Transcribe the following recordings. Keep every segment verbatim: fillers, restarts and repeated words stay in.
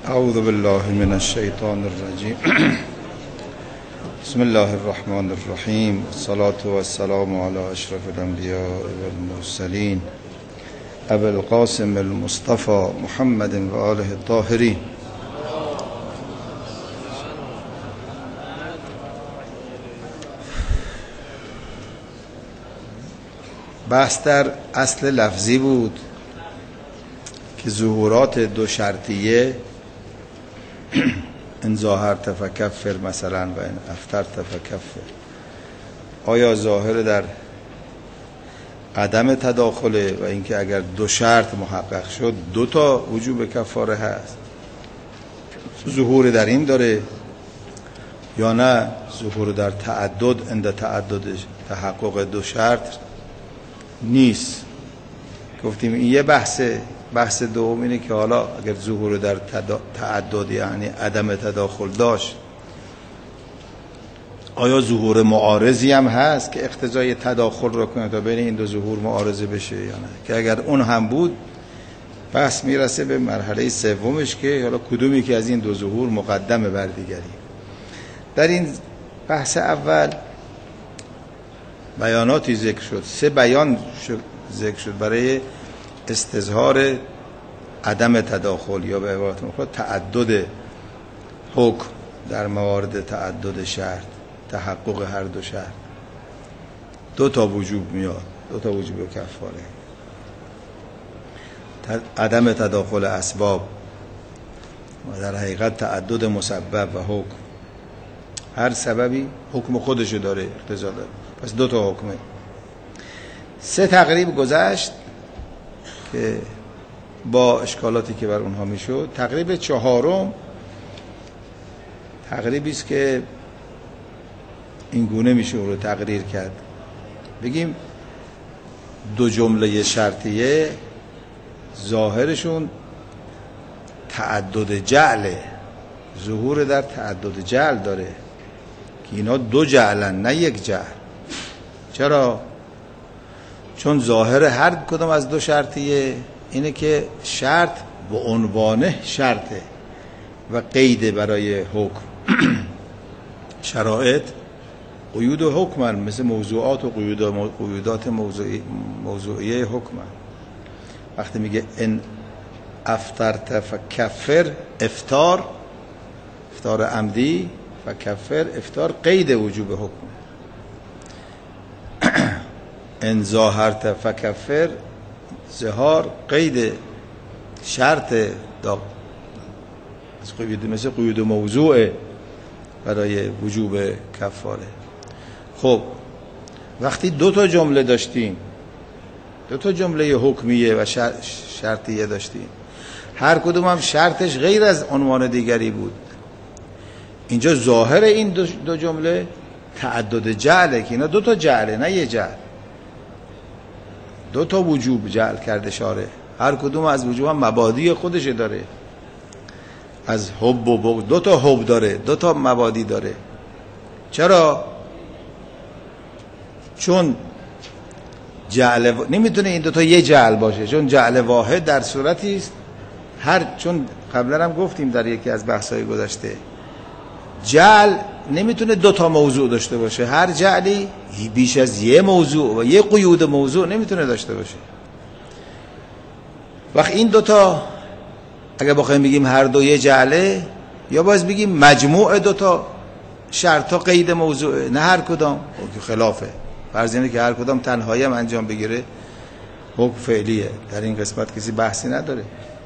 اعوذ بالله من الشیطان الرجیم. بسم الله الرحمن الرحیم. الصلاة والسلام علی اشرف الانبیاء والمرسلین ابی القاسم المصطفى محمد و آله الطاهرین. بحث در اصل لفظی بود که ظهورات دو شرطیه ان ظاهرت فکفر مثلا و ان افطرت فکفر، آیا ظاهر در عدم تداخله و اینکه اگر دو شرط محقق شد دو تا وجوب کفاره هست، ظهور در این داره، یا نه ظهور در تعدد اند تعدد تحقق دو شرط نیست. گفتیم این یه بحثه. بحث دوم اینه که حالا اگر ظهور در تعدد یعنی عدم تداخل داشت، آیا ظهور معارضی هم هست که اقتضای تداخل را کنه تا بین این دو ظهور معارضه بشه یا نه؟ که اگر اون هم بود بحث میرسه به مرحله سومش که حالا کدومی که از این دو ظهور مقدمه بر دیگری. در این بحث اول بیاناتی ذکر شد، سه بیان ذکر شد برای استظهار عدم تداخل یا به عبارت مفرد تعدد حکم در موارد تعدد شرط، تحقق هر دو شرط. دو تا وجوب میاد، دو تا وجوب کفاره. عدم تداخل اسباب و در حقیقت تعدد مسبب و حکم. هر سببی حکم خودشو داره، اقتضا داره. پس دو تا حکمه. سه تقریب گذشت که با اشکالاتی که بر اونها میشد. تقریب چهارم تقریبی است که این گونه میشه رو تقریر کرد. بگیم دو جمله شرطیه ظاهرشون تعدد جعله، ظهور در تعدد جعل داره که اینا دو جعلن نه یک جعل. چرا؟ چون ظاهر هر کدام از دو شرطیه اینه که شرط به عنوان شرطه و قید برای حکم. شرایط قیود و حکمن، مثل موضوعات و قیودات موضوعی موضوعیه حکمن. وقتی میگه ان افطرت فکفر، افطار افطار عمدی، فکفر افطار قید وجوب حکم. ان ظاهرت فکفر ظهار قید شرط دا مثل قیود موضوع برای وجوب کفاره. خب وقتی دو تا جمله داشتیم، دو تا جمله حکمیه و شرطیه داشتیم، هر کدوم هم شرطش غیر از عنوان دیگری بود، اینجا ظاهر این دو, دو جمله تعدد جعله که اینا دو تا جعله نه یه جعل، دو تا وجوب جعل کرده شاره. هر کدوم از وجوب هم مبادی خودش داره، از حب و بغض دو تا حب داره، دو تا مبادی داره. چرا؟ چون جعل و... نمیتونه این دو تا یه جعل باشه، چون جعل واحد در صورتی است هر چون قبلا هم گفتیم در یکی از بحث‌های گذشته، جعل نمیتونه دو تا موضوع داشته باشه. هر جعلی بیش از یه موضوع و یه قیود موضوع نمیتونه داشته باشه. وقت این دو تا اگه بخوایم بگیم هر دو یه جعله، یا باز بگیم مجموع دو تا شرط ها قید موضوعه، نه هر کدام. او خلافه. فرض اینه که هر کدام تنهایی هم انجام بگیره حکم فعلیه. در این قسمت کسی بحثی نداره.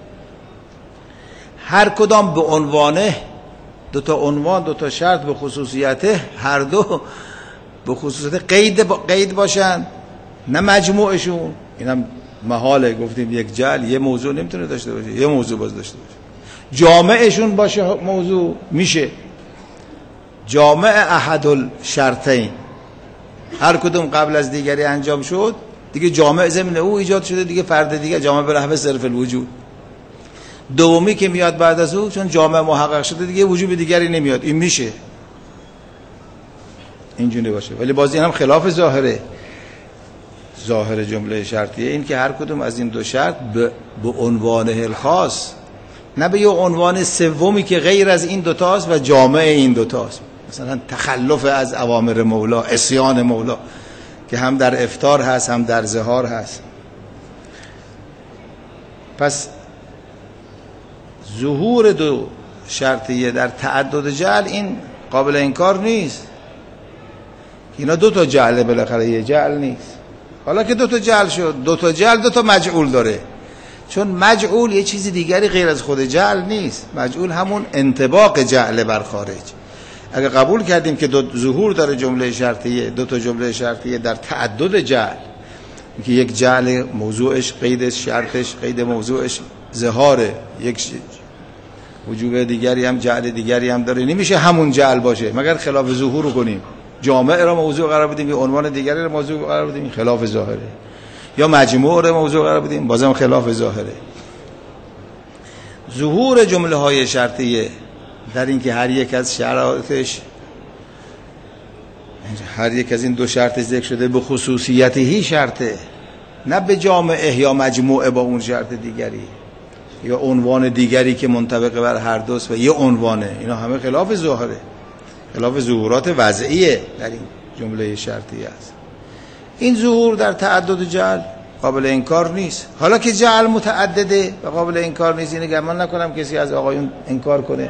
هر کدام به عنوانه دو تا عنوان، دو تا شرط به خصوصیته، هر دو به خصوصیت قید با قید باشن، نه مجموعشون. اینم محاله. گفتیم یک جعل یه موضوع نمیتونه داشته باشه، یه موضوع باز داشته باشه. جامعشون باشه موضوع میشه. جامع احد الشرطین، هر کدوم قبل از دیگری انجام شد دیگه جامع ضمن او ایجاد شده، دیگه فرد دیگه جامع به نحو صرف الوجود. دومی که میاد بعد از او چون جامع محقق شده دیگه وجوب دیگری نمیاد، این میشه اینجوری باشه. ولی باز این هم خلاف ظاهره. ظاهر جمله شرطیه این که هر کدوم از این دو شرط به عنوانه الخاص نه به یه عنوان سومی که غیر از این دوتاست و جامع این دوتاست، مثلا تخلف از اوامر مولا، عصیان مولا که هم در افطار هست هم در ظهار هست. پس ظهور دو شرطیه در تعدد جعل این قابل انکار نیست. اینا دو تا جعله، بالاخره یه جعل نیست. حالا که دو تا جعل شد، دو تا جعل دو تا مجعول داره، چون مجعول یه چیز دیگری غیر از خود جعل نیست. مجعول همون انطباق جعل بر خارج. اگه قبول کردیم که دو ظهور داره جمله شرطیه، دو تا جمله شرطیه در تعدد جعل، که یک جعل موضوعش قیدش شرطش قید موضوعش ظهاره، یک وجوب دیگری هم جعل دیگری هم داره، نمیشه همون جعل باشه مگر خلاف ظهور رو کنیم. جامع را موضوع قرار بدیم یا عنوان دیگری را موضوع قرار بدیم، خلاف ظاهره. یا مجموع را موضوع قرار بدیم، بازم خلاف ظاهره. ظهور جمله های شرطیه در این که هر یک از شرایطش، هر یک از این دو شرط ذکر شده به خصوصیتی شرطه، نه به جامعه یا مجموعه با اون شرط دیگری یا عنوان دیگری که منطبق بر هر دوست و یه عنوانه. اینا همه خلاف ظاهره، خلاف ظهورات وضعیه در این جمله شرطیه است. این ظهور در تعدد جعل قابل انکار نیست. حالا که جعل متعدده و قابل انکار نیست، اینه گمان نکنم کسی از آقایون انکار کنه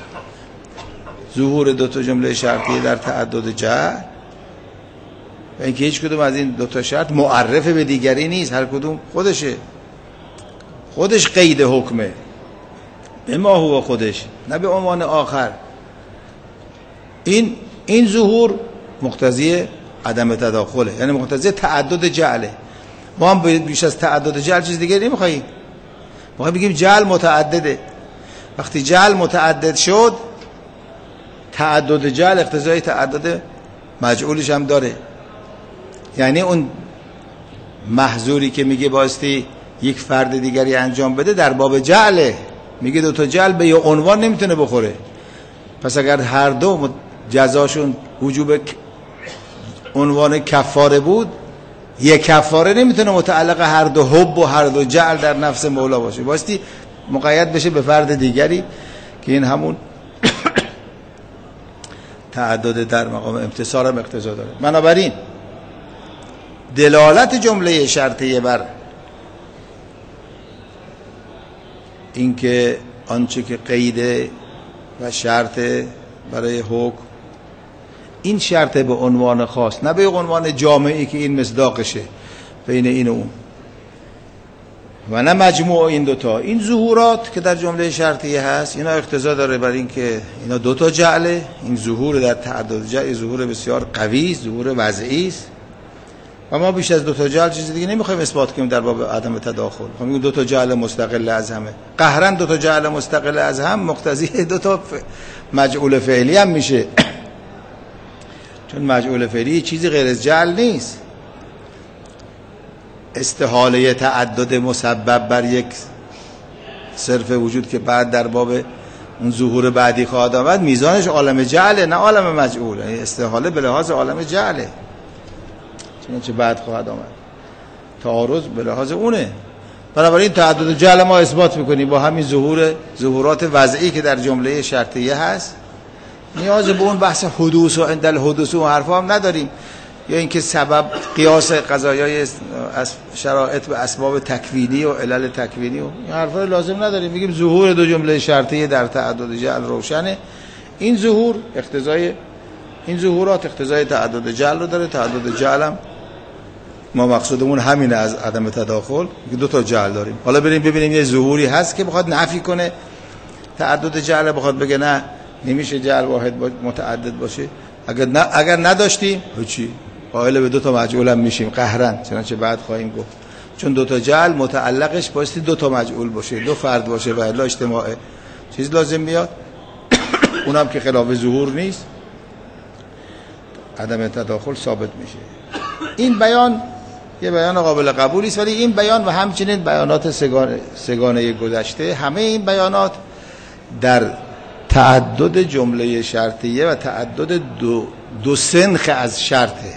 ظهور دو تا جمله شرطیه در تعدد جعل، و اینکه هیچ کدوم از این دو تا شرط معرف به دیگری نیست، هر کدوم خودشه، خودش قید حکمه به ما هو خودش، نه به عنوان آخر. این این ظهور مقتضی عدم تداخله، یعنی مقتضی تعدد جعله. ما هم بیش از تعدد جعل چیز دیگه نمیخوایم، ما بگیم جعل متعدده. وقتی جعل متعدد شد، تعدد جعل اقتضای تعدد مجعولش هم داره. یعنی اون محظوری که میگه باستی یک فرد دیگری انجام بده در باب جعله، میگه دو تا جعل به یه عنوان نمیتونه بخوره. پس اگر هر دو جزاشون وجوب عنوان کفاره بود، یک کفاره نمیتونه متعلق هر دو حب و هر دو جعل در نفس مولا باشه، باستی مقید بشه به فرد دیگری که این همون تعدد در مقام امتصال هم اقتضا داره. بنابراین دلالت جمله شرطیه بر اینکه آنچه که قیده و شرط برای حکم، این شرط به عنوان خاص، نه به عنوان جامعی که این مصداقشه بین این و اون، و نه مجموع این دوتا. این ظهورات که در جمله شرطیه هست، اینا اقتضا داره بر این که اینا دوتا جعله. این ظهور در تعدد جعل ظهور بسیار قوی، ظهور وضعی است و ما بیش از دوتا جعل چیز دیگه نمیخوایم اثبات کنیم در باب عدم تداخل. ما میگیم دوتا جعل مستقل از همه، قهرا دوتا جعل مستقل از هم مقتضی دوتا مجعول فعلی هم میشه، چون مجعول فعلی چیزی غیر از جعل نیست. استحاله تعدد مسبب بر یک صرف وجود که بعد در باب اون ظهور بعدی خواهد آمد، میزانش عالم جعله نه عالم مجعول. یعنی استحاله به لحاظ عالم جعله، چنانچه بعد خواهد آمد، تعارض به لحاظ اونه. بنابراین تعدد جعل ما اثبات میکنیم با همین ظهور ظهورات وضعی که در جمله شرطیه هست. نیاز به اون بحث حدوث و عند الحدوث و حرفا هم نداریم، یا اینکه سبب قیاس قضایای شرایط به اسباب تکوینی و علل تکوینی و این حرفا لازم نداریم. میگیم ظهور دو جمله شرطیه در تعدد جعل روشنه. این ظهور اقتضای این ظهورات اقتضای تعدد جعل رو داره. تعدد جعل هم ما مقصودمون همینه از عدم تداخل، که دو تا جعل داریم. حالا بریم ببینیم یه ظهوری هست که بخواد نفی کنه تعدد جعل، بخواد بگه نه نمیشه جعل واحد متعدد باشه. اگر نه اگر نداشتیم چی؟ قائل به دو تا مجعول هم میشیم قهرن، چنانچه بعد خواهیم گفت. چون دو تا جعل متعلقش بایستی دو تا مجعول باشه، دو فرد باشه و الا اجتماع چیز لازم میاد. اونم که خلاف ظهور نیست، عدم تداخل ثابت میشه. این بیان یه بیان قابل قبولی است، ولی این بیان و همچنین بیانات سگانه, سگانه گذشته، همه این بیانات در تعدد جمله شرطیه و تعدد دو, دو سنخ از شرطه.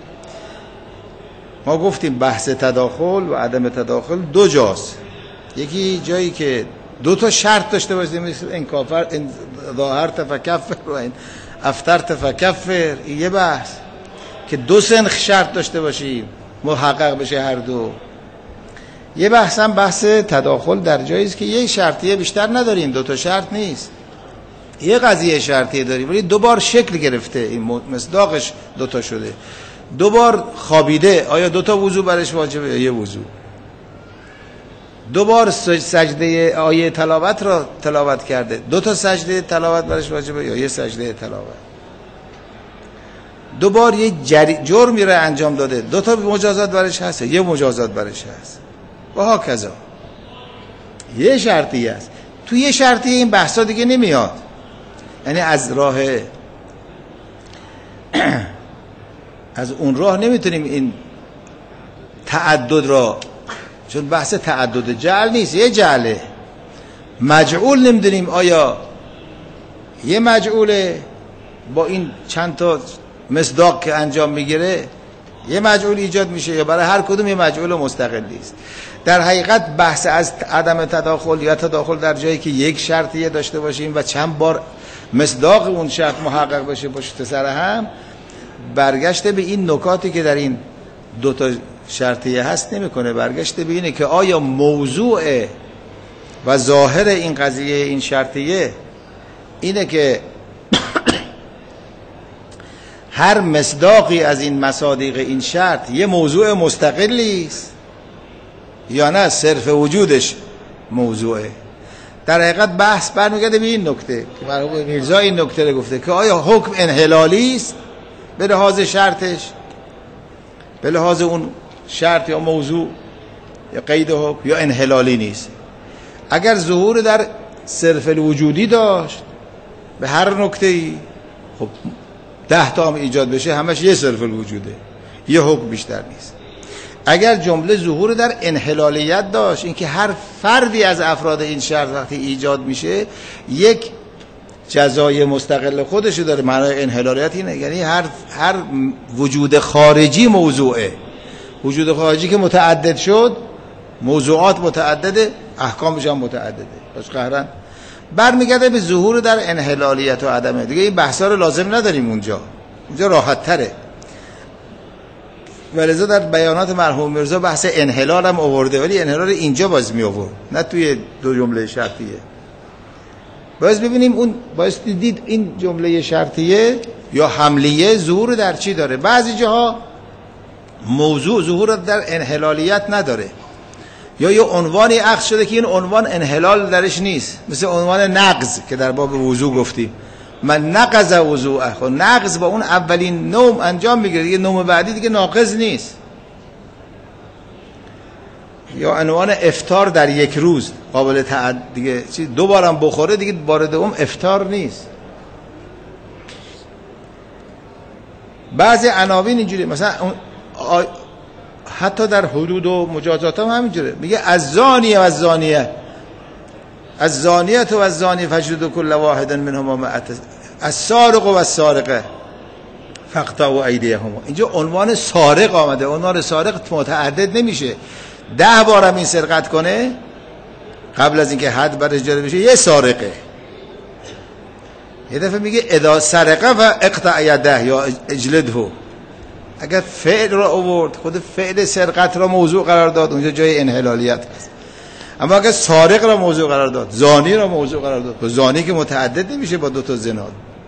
ما گفتیم بحث تداخل و عدم تداخل دو جاست. یکی جایی که دو تا شرط داشته باشه، مثل این کافر این ظاهرت فکفر و این افترت فکفر، یه بحث که دو سنخ شرط داشته باشیم محقق بشه هر دو. یه بحث هم بحث تداخل در جایی است که یه شرطیه بیشتر نداریم، دو تا شرط نیست، یه قضیه شرطیه داریم ولی دو بار شکل گرفته، این مصداقش دو تا شده، دو بار خوابیده، آیا دو تا وضو برش واجبه یا یه وضو؟ دو بار سجده آیه تلاوت را تلاوت کرده، دو تا سجده تلاوت برش واجبه یا یه سجده تلاوت؟ دو بار یه جرمی را انجام داده، دو تا مجازات برش هست یه مجازات برش هست و ها کذا. یه شرطی است، تو یه شرطی این بحثا دیگه نمیاد، یعنی از راه از اون راه نمیتونیم این تعدد را، چون بحث تعدد جعل نیست، یه جعله، مجعول نمیدونیم آیا یه مجعوله با این چند تا مصداق که انجام میگیره یه مجعول ایجاد میشه یا برای هر کدوم یه مجعول مستقلی است. در حقیقت بحث از عدم تداخل یا تداخل در جایی که یک شرطیه داشته باشیم و چند بار مصداق اون شرط محقق بشه پشت سر هم، برگشته به این نکاتی که در این دو تا شرطیه هست نمیکنه، برگشته به اینه که آیا موضوع و ظاهر این قضیه این شرطیه اینه که هر مصداقی از این مصادیق این شرط یه موضوع مستقلی است یا نه صرف وجودش موضوعه. در حقیقت بحث برمیگرده به این نکته که مرحوم میرزا این نکته رو گفته که آیا حکم انحلالی است به لحاظ شرطش، به لحاظ اون شرط یا موضوع یا قید حکم، یا انحلالی نیست. اگر ظهور در صرف الوجودی داشت به هر نکته‌ای، خب ده تا هم ایجاد بشه همش یه صرف الوجوده، یه حکم بیشتر نیست. اگر جمله ظهور در انحلالیت داشت، اینکه هر فردی از افراد این شرط وقتی ایجاد میشه یک جزای مستقل خودشو داره، معنای انحلالیت اینه یعنی هر هر وجود خارجی موضوعه، وجود خارجی که متعدد شد، موضوعات متعدده، احکامش هم متعدده. باش قهرن برمیگرده به ظهور در انحلالیت و عدمه. دیگه این بحثا رو لازم نداریم اونجا، اونجا راحت تره. ولذا در بیانات مرحوم میرزا بحث انحلال هم آورده، ولی انحلال اینجا باز می آورد، نه توی دو جمله شرطیه. باز ببینیم اون باز دید این جمله شرطیه یا حملیه ظهور در چی داره. بعضی جاها موضوع ظهور در انحلالیت نداره، یا یه عنوانی اخذ شده که این عنوان انحلال درش نیست، مثل عنوان نقض که در باب وضو گفتیم، من نقض وضوءه. خب نقض با اون اولین نوم انجام میگیره، دیگه نوم بعدی دیگه ناقض نیست. یا عنوان افطار در یک روز قابل تعد دیگه چی دو بارم بخوره دیگه بار دوم افطار نیست. بعضی عناوین اینجوری، مثلا آ... حتی در حدود و مجازات هم همینجوره، میگه از زانیه و از زانیه، از زانیت و از زانی فجلدوا کل واحد منهما مئة، از سارق و از سارقه فاقطعوا ایدیهما. اینجا عنوان سارق آمده، عنوان سارق متعدد نمیشه، ده بارم این سرقت کنه قبل از اینکه حد برش جاری بشه یه سارقه. یه دفعه میگه اذا سرقه و اقطع یده یا اجلده. اگر فعل را آورد، خود فعل سرقت را موضوع قرار داد، اونجا جای انحلالیت هست. اما اگر سارق را موضوع قرار داد، زانی را موضوع قرار داد، زانی که متعدد نمیشه با دو تا زنا،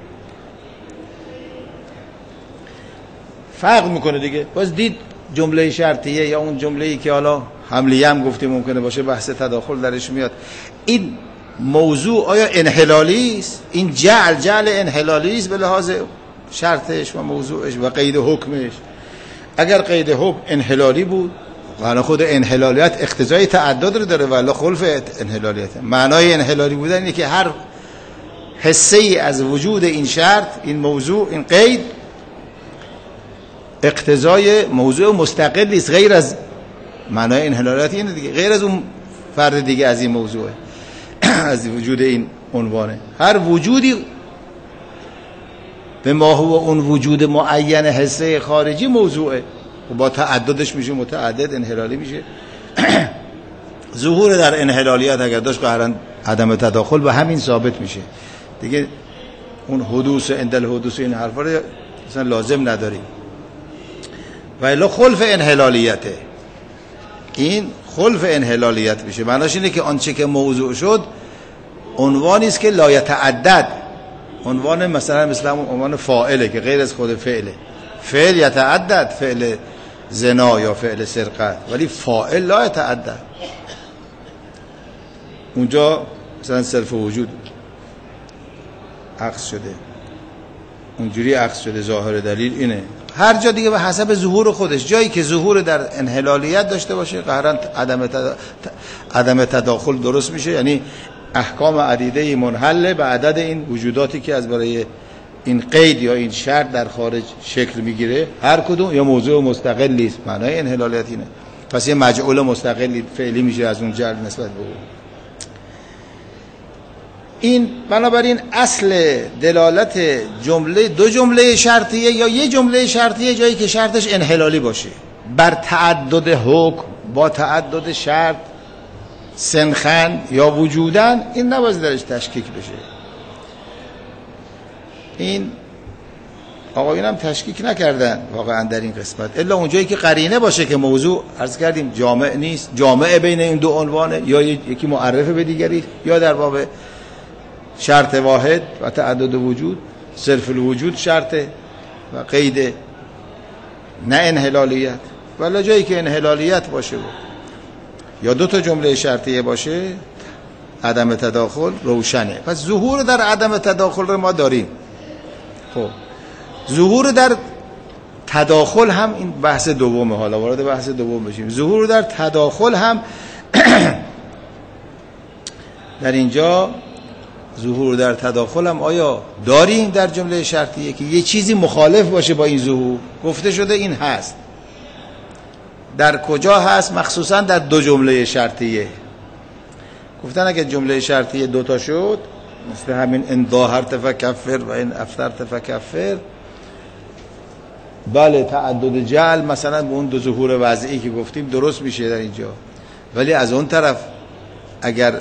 فرق میکنه دیگه. باز دید جمله شرطیه یا اون جمله‌ای که حالا حملیه هم گفتیم ممکنه باشه، بحث تداخل درش میاد، این موضوع آیا انحلالی است؟ این جعل جعل انحلالی است به لحاظ شرطش و موضوعش و قید حکمش؟ اگر قید حکم انحلالی بود، وانا خود انحلالیت اقتضای تعدد رو داره، ولی خلف انحلالیت. معنای انحلالی بودن اینه که هر حصه ای از وجود این شرط، این موضوع، این قید اقتضای موضوع مستقلی است، غیر از معنای انحلالیت اینه دیگه، غیر از اون فرد دیگه از این موضوعه، از وجود این عنوانه. هر وجودی به ما هو اون وجود معین حصه خارجی موضوعه و با تعددش میشه متعدد، انحلالی میشه. ظهور در انحلالیت اگر داشت قهرن عدم تداخل به همین ثابت میشه دیگه. اون حدوث اندل حدوث این حرفا رو اصلا لازم نداریم. و الا خلف انحلالیته، این خلف انحلالیت میشه. معناش اینه که آنچه که موضوع شد عنوانی است که لا یتعدد، عنوان مثلا مثل همون عنوان فاعله که غیر از خود فعله. فعل یتعدد، فعل زنا یا فعل سرقت، ولی فاعل لا یتعدد. اونجا مثلا صرف وجود عکس شده، اونجوری عکس شده. ظاهر دلیل اینه. هر جا دیگه به حسب ظهور خودش، جایی که ظهور در انحلالیت داشته باشه قهرن عدم تدا... عدم تداخل درست میشه. یعنی احکام عدیده منحله به عدد این وجوداتی که از برای این قید یا این شرط در خارج شکل میگیره، هر کدوم یا موضوع مستقلی است. معنای انحلالیت اینه. پس یه مجعول مستقلی فعلی میشه از اون جعل نسبت به اون. این بنابراین اصل دلالت جمله دو جمله شرطیه یا یه جمله شرطیه جایی که شرطش انحلالی باشه بر تعدد حکم با تعدد شرط سنخن یا وجودن، این نباید درش تشکیک بشه. این آقایون هم تشکیک نکردن واقعا در این قسمت، الا اونجایی که قرینه باشه که موضوع عرض کردیم جامع نیست، جامع بین این دو عنوانه، یا یکی معرفه به دیگری، یا در باب شرط واحد و تعدد وجود صرف الوجود شرطه و قید نه انحلالیت. ولی جایی که انحلالیت باشه یا دو تا جمله شرطیه باشه عدم تداخل روشنه. پس ظهور در عدم تداخل رو ما داریم. خب ظهور در تداخل هم این بحث دومه. حالا وارد بحث دوم بشیم. ظهور در تداخل هم در اینجا ظهور در تداخل هم آیا داریم در جمله شرطیه که یه چیزی مخالف باشه با این ظهور؟ گفته شده این هست. در کجا هست؟ مخصوصا در دو جمله شرطیه. گفتن اگه جمله شرطیه دوتا شد، مثل همین ان ظاهرت فکفر و ان افطرت فکفر، بله تعدد جعل مثلا به اون دو ظهور وضعی که گفتیم درست میشه در اینجا. ولی از اون طرف اگر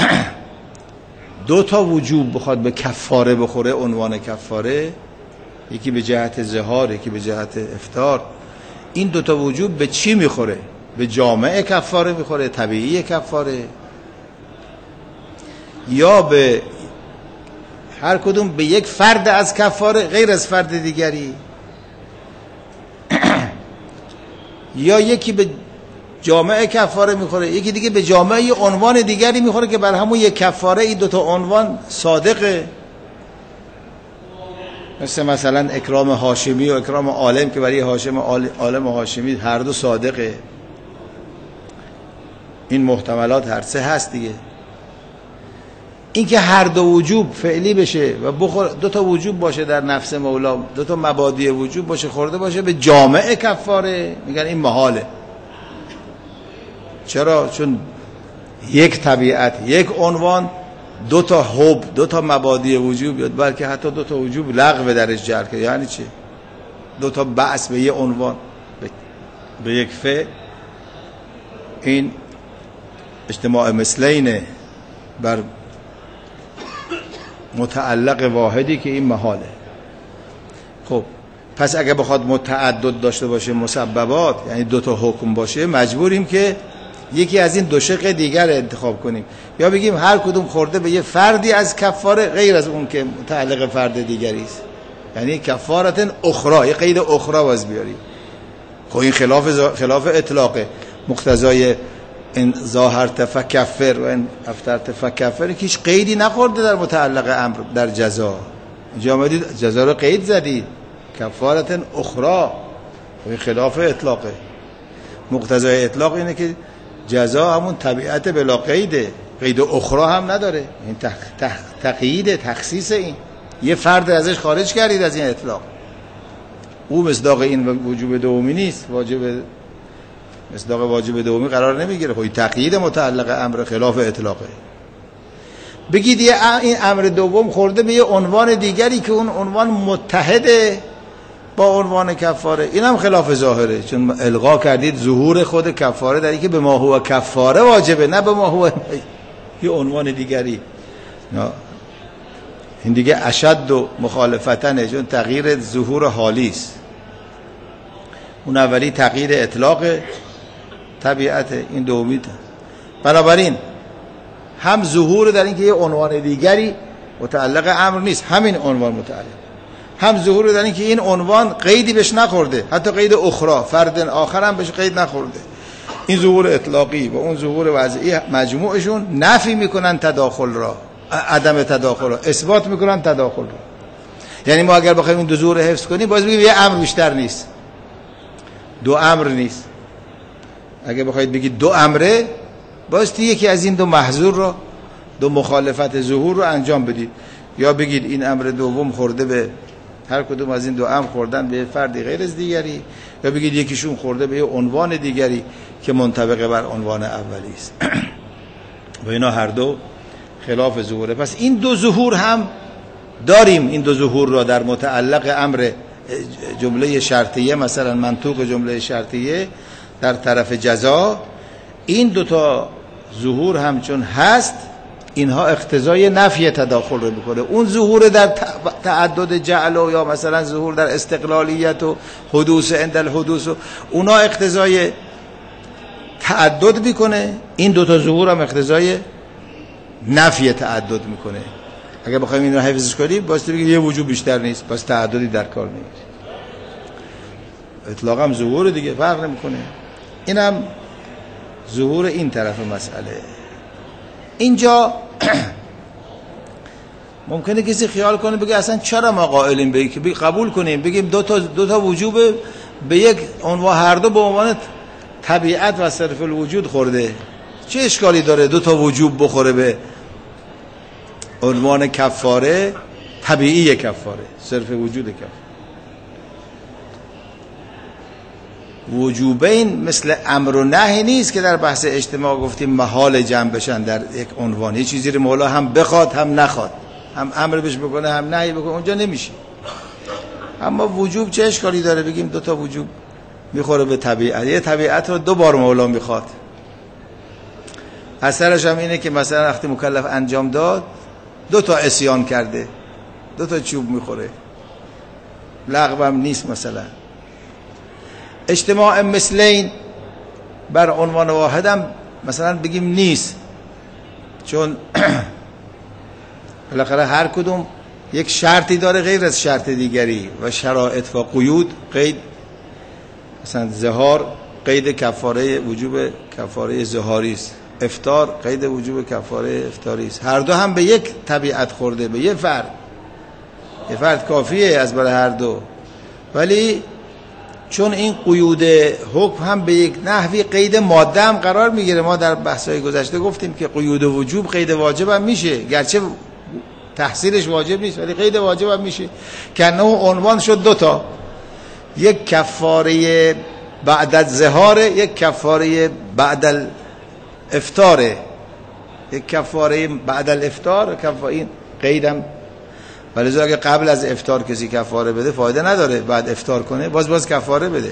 دو تا وجوب بخواد به کفاره بخوره، عنوان کفاره، یکی به جهت ظهار یکی به جهت افطار، این دو تا وجوب به چی میخوره؟ به جامع کفاره میخوره، طبیعی کفاره، یا به هر کدوم به یک فرد از کفاره غیر از فرد دیگری، یا یکی به جامعه کفاره میخوره، یکی دیگه به جامعه یه عنوان دیگری میخوره که بر همون یک کفاره این دوتا عنوان صادقه. مثل مثلا اکرام هاشمی و اکرام عالم که برای هاشم عالم و هاشمی هر دو صادقه. این محتملات هر سه هست دیگه. این که هر دو وجوب فعلی بشه و بخور دو تا وجوب باشه در نفس مولا، دو تا مبادی وجوب باشه خورده باشه به جامعه کفاره، میگن این محاله. چرا؟ چون یک طبیعت، یک عنوان، دو تا حب، دو تا مبادی وجوب، یا بلکه حتی دو تا وجوب لغو درش جر کرد. یعنی چی؟ دو تا بعث به یک عنوان، به, به یک فعل. این اجتماع مثلینه بر متعلق واحدی که این محاله. خب پس اگه بخواد متعدد داشته باشه مسببات، یعنی دو تا حکم باشه، مجبوریم که یکی از این دو شق دیگر انتخاب کنیم، یا بگیم هر کدوم خورده به یه فردی از کفاره غیر از اون که متعلق فرد دیگری است، یعنی کفارت اخرى، یه قید اخرى باز بیاریم. خب این خلاف خلاف اطلاقه. مقتضای این ظاهرت فکفر و این افطرت فکفر که هیچ قیدی نخورده در متعلق امر در جزا. اینجا آمدید جزا رو قید زدید، کفارت اخرى، این خلاف اطلاقه. مقتضای اطلاق اینه که جزا همون طبیعت بلا قیده، قید اخرى هم نداره. این تق... تق... تقیید تخصیص، این یه فرد ازش خارج کردید از این اطلاق. او مصداق این وجوب دومی نیست، واجب مصداق واجب دومی قرار نمیگیره. خب تقیید متعلق امر خلاف اطلاقه. بگید این امر دوم خورده به یه عنوان دیگری که اون عنوان متحده با عنوان کفاره، این هم خلاف ظاهره، چون الغا کردید ظهور خود کفاره در اینکه به ما هو کفاره واجبه، نه به ما هو یه عنوان دیگری. این دیگه اشد و مخالفتنه، چون تغییر ظهور حالی است. اون اولی تغییر اطلاق طبیعت، این دومی. بنابراین هم ظهور در این که یه عنوان دیگری متعلق امر نیست، همین عنوان متعلق، هم ظهور در این که این عنوان قیدی بهش نخورده، حتی قید اخرى فرد آخر هم بهش قید نخورده. این ظهور اطلاقی و اون ظهور وضعی مجموعشون نفی میکنن تداخل را، عدم تداخل را اثبات میکنن تداخل را. یعنی ما اگر بخوایم این دو ظهور حفظ کنیم باز بگیم یه امر بیشتر نیست، دو امر نیست. اگر بخواید بگید دو امره، باز یکی از این دو محظور را، دو مخالفت ظهور رو انجام بدید. یا بگید این امر دوم خورده به هر کدوم از این دو امر خوردن به فردی غیر از دیگری، یا بگید یکیشون خورده به عنوان دیگری که منطبق بر عنوان اولی است. و اینا هر دو خلاف ظهوره. پس این دو ظهور هم داریم، این دو ظهور را در متعلق امر جمله شرطیه، مثلا منطوق جمله شرطیه در طرف جزا، این دو تا ظهور هم چون هست، اینها اقتضای نفی تداخل رو میکنه. اون ظهور در تعدد جعل و یا مثلا ظهور در استقلالیت و حدوث عند الحدوث و اونا اقتضای تعدد میکنه، این دو تا ظهور هم اقتضای نفی تعدد میکنه. اگر بخوایم این رو حفظش کنیم باید بگیم یه وجود بیشتر نیست، پس تعددی در کار نیست. اطلاق هم ظهور دیگه فرق نمیکنه. اینم ظهور این طرف مسئله. اینجا ممکنه کسی خیال کنه بگه اصلا چرا ما قائلیم به که قبول کنیم بگیم دو تا دو تا وجوب به یک عنوان، هر دو به عنوان طبیعت و صرف الوجود خورده، چه اشکالی داره دو تا وجوب بخوره به عنوان کفاره طبیعی کفاره، صرف وجود کفاره. وجوبین مثل امر و نهی نیست که در بحث اجتماع گفتیم محال جمع بشن در یک عنوان. یه چیزی رو مولا هم بخواد هم نخواد، هم امر بهش بکنه هم نهی بکنه، اونجا نمیشه. اما وجوب چه اشکالی داره بگیم دو تا وجوب میخوره به طبیعت؟ یه طبیعت رو دو بار مولا میخواد. اثرش هم اینه که مثلا وقتی مکلف انجام داد دو تا عصیان کرده، دو تا چوب میخوره، لغو هم نیست. مثلا اجتماع مثلین بر عنوان واحدم مثلا بگیم نیست، چون بالاخره هر کدوم یک شرطی داره غیر از شرط دیگری و شرایط و قیود. قید مثلا ظهار قید کفاره وجوب کفاره ظهاری است، افطار قید وجوب کفاره افطاری است. هر دو هم به یک طبیعت خورده، به یه فرد، یه فرد کافیه از برای هر دو. ولی چون این قیود حکم هم به یک نحوی قید ماده هم قرار میگیره، ما در بحث‌های گذشته گفتیم که قیود وجوب قید واجب هم میشه، گرچه تحصیلش واجب نیست ولی قید واجب هم میشه. که نه عنوان شد دوتا، یک کفاره بعد از ظهار، یک کفاره بعد الافطار، یک کفاره بعد الافطار کفاره. این قیدم ولی اگه قبل از افطار کسی کفاره بده فایده نداره، بعد افطار کنه باز باز کفاره بده.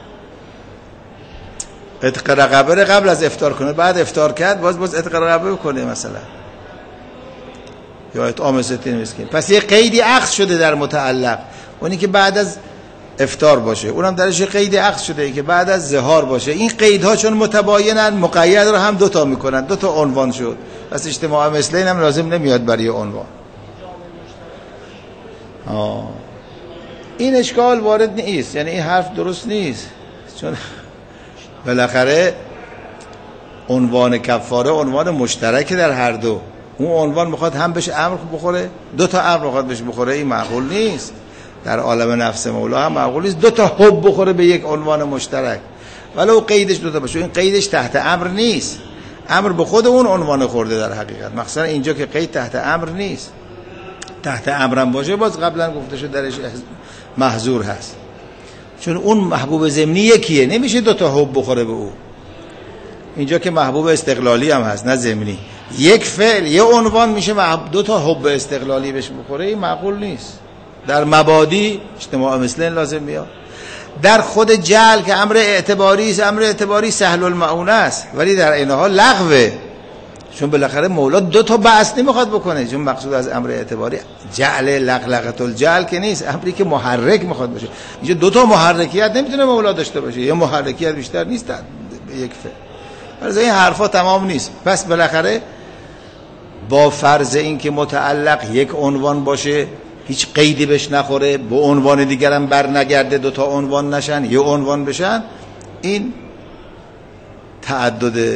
عتق رقبه قبل از افطار کنه، بعد افطار کرد باز باز عتق رقبه کنه مثلا، یا اطعام ستین مسکین. پس یه قیدی اخذ شده در متعلق، اونی که بعد از افطار باشه، اونم درش قیدی اخذ شده که بعد از ظهار باشه. این قیدها چون متباینن مقید رو هم دوتا میکنن، دوتا عنوان شد. پس اجتماع مثلین هم لازم نمیاد برای عنوان. آه. این اشکال وارد نیست، یعنی این حرف درست نیست، چون بالاخره عنوان کفاره عنوان مشترک در هر دو. اون عنوان میخواد هم بهش امر بخوره، دو تا امر میخواد بهش بخوره، این معقول نیست. در عالم نفس مولا هم معقول نیست دو تا حب بخوره به یک عنوان مشترک، ولو قیدش دو تا باشه. این قیدش تحت امر نیست، امر به خود اون عنوان خورده در حقیقت. مثلا اینجا که قید تحت امر نیست، تحت امرم باشه باز قبلا گفته شد درش محظور هست، چون اون محبوب ضمنی یکیه، نمیشه دو تا حب بخوره به او. اینجا که محبوب استقلالی هم هست نه ضمنی، یک فعل یه عنوان میشه دو تا حب استقلالی بهش بخوره، این معقول نیست. در مبادی اجتماع مثلین لازم میاد. در خود جعل که امر اعتباری است، امر اعتباری سهل المعونه است، ولی در این حال لغوه، چون بالاخره مولا دو تا بعث نمیخواد بکنه، چون مقصود از امر اعتباری جعل لقلقه الجعل که نیست، امری که محرک میخواد باشه. اینجا دو تا محرکیت نمیتونه مولا داشته باشه، یه محرکیت بیشتر نیست به یک فعل. ولی این حرفا تمام نیست. پس بالاخره با فرض این که متعلق یک عنوان باشه، هیچ قیدی بهش نخوره، به عنوان دیگر هم بر نگرده، دو تا عنوان نشن، یه عنوان بشن، این تعدد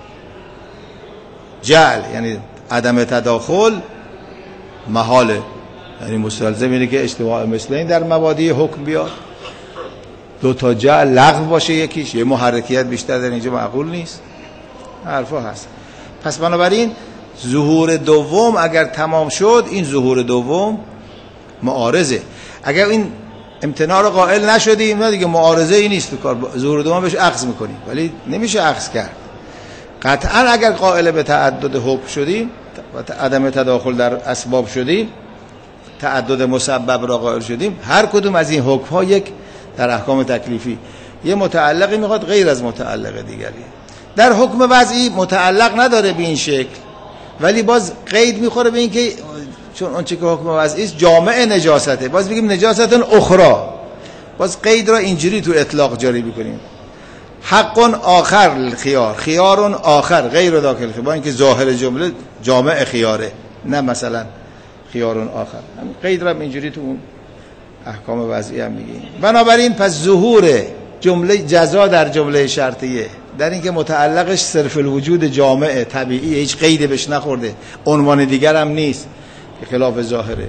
جعل یعنی عدم تداخل محاله. یعنی مستلزم اینه که اجتماع مثلین در مبادی حکم بیاد، دو تا جعل لغو باشه، یکیش یه محرکیت بیشتر در اینجا معقول نیست. حرفا هست. پس بنابراین ظهور دوم اگر تمام شد، این ظهور دوم معارضه. اگر این امتناع رو قائل نشدیم، نه دیگه معارضه ای نیست تو کار، ظهور دوم بهش اخذ میکنیم، ولی نمیشه اخذ کرد. قطعا اگر قائل به تعدد حکم شدیم و عدم تداخل در اسباب شدیم، تعدد مسبب را قائل شدیم، هر کدوم از این حکم ها یک در احکام تکلیفی یه متعلقی میخواد غیر از متعلق دیگری. در حکم وضعی متعلق نداره به این شکل، ولی باز قید میخوره به این که چون اون چه که حکم وضعی است جامع نجاسته، باز بگیم نجاست اخرى، باز قید را اینجوری تو اطلاق جاری بکنیم. حق آخر الخيار، خيار آخر غیر داخل، با اینکه ظاهر جمله جامع خیاره، نه مثلا خيار آخر. هم قید را اینجوری تو اون احکام وضعی هم میگیم. بنابراین پس ظهور جمله جزا در جمله شرطیه در اینکه متعلقش صرف الوجود جامع طبیعی، هیچ قیدی بهش نخورده، عنوان دیگر هم نیست که خلاف ظاهره،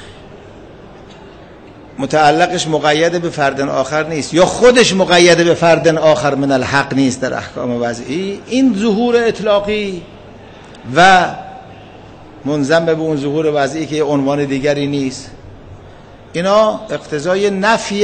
متعلقش مقید به فرد آخر نیست، یا خودش مقید به فرد آخر من الحق نیست در احکام وضعی، این ظهور اطلاقی و منضم به اون ظهور وضعی که عنوان دیگری نیست، اینا اقتضای نفی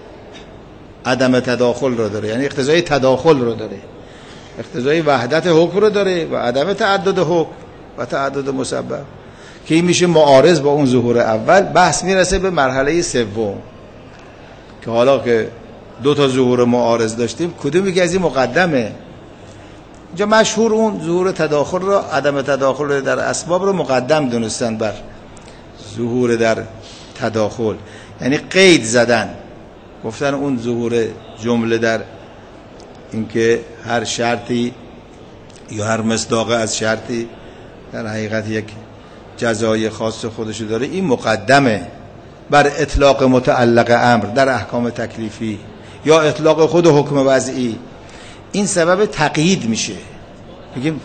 عدم تداخل رو داره، یعنی اقتضای تداخل رو داره، اقتضای وحدت حکم رو داره و عدم تعدد حکم و تعدد مسبب، که این میشه معارض با اون ظهور اول. بحث میرسه به مرحله سوم که حالا که دو تا ظهور معارض داشتیم، کدومی که از این مقدمه؟ اینجا مشهور اون ظهور تداخل رو، عدم تداخل در اسباب رو مقدم دونستن بر ظهور در تداخل، یعنی قید زدن، گفتن اون ظهور جمله در اینکه هر شرطی یا هر مصداق از شرطی در حقیقت یک جزای خاص خودشو داره، این مقدمه بر اطلاق متعلق امر در احکام تکلیفی یا اطلاق خود حکم وضعی. این سبب تقیید میشه. میگیم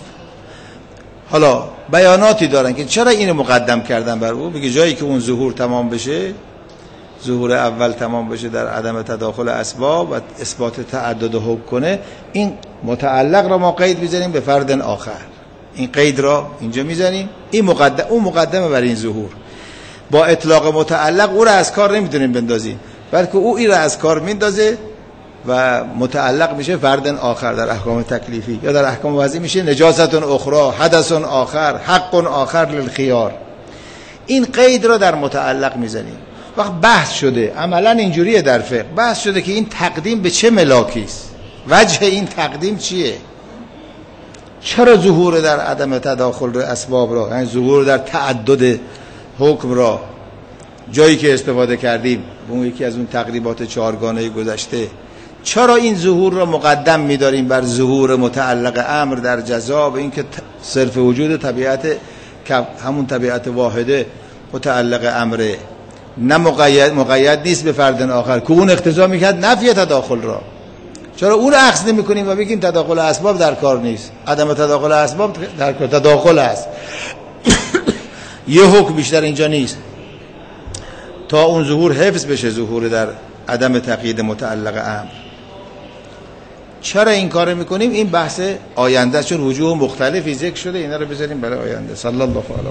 حالا بیاناتی دارن که چرا اینو مقدم کردن بر او، بگه جایی که اون ظهور تمام بشه، ظهور اول تمام بشه در عدم تداخل اسباب و اثبات تعدد حکم کنه، این متعلق را ما قید میزنیم به فرد آخر، این قید را اینجا میزنیم، این مقدم، اون مقدمه بر این ظهور. با اطلاق متعلق او را از کار نمیتونیم بندازیم، بلکه او این را از کار میندازه و متعلق میشه فرد آخر در احکام تکلیفی، یا در احکام وضعی میشه نجاست اخرى، حدث آخر، حق آخر للخيار. این قید را در متعلق میزنیم. وقت بحث شده، عملا اینجوریه در فقه، بحث شده که این تقدیم به چه ملاکی است، وجه این تقدیم چیه، چرا ظهور در عدم تداخل اسباب را، یعنی ظهور در تعدد حکم را جایی که استفاده کردیم به اون یکی از اون تقریبات چهارگانه گذشته، چرا این ظهور را مقدم می‌داریم بر ظهور متعلق امر در جزا، به اینکه صرف وجود طبیعت همون طبیعت واحده متعلق امره، نه مقید مقید نیست به فرد آخر که اون اقتضا میکرد نفی تداخل را، چرا اون اخذ نمی کنیم و بگیم تداخل اسباب در کار نیست، عدم تداخل اسباب در کار، تداخل است یه حکم بیشتر اینجا نیست، تا اون ظهور حفظ بشه، ظهور در عدم تقیید متعلق امر. چرا این کار میکنیم؟ این بحث آینده، چون وجوه مختلفی ذکر شده، اینا رو بذاریم برای آینده. صلی الله علیه